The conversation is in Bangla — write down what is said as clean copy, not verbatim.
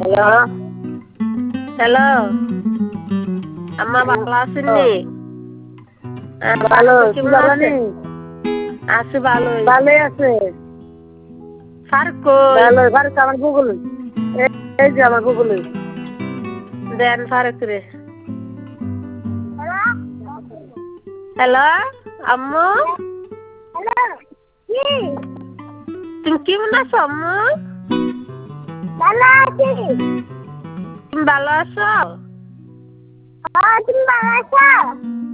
হ্যালো আম্মা ভালো আছেননি? ভালো কেমন আছেন? আছি ভালোই। ভালোই আছে। ফারুক কই? ভালো ফারুক আমার গুগল এই যে আমার গুগল দেন ফারুক রে। হ্যালো আম্মু তুমি কেমন আছো আম্মু? ভালো আছি। তুমি ভালো আছো? তুমি ভালো আছো?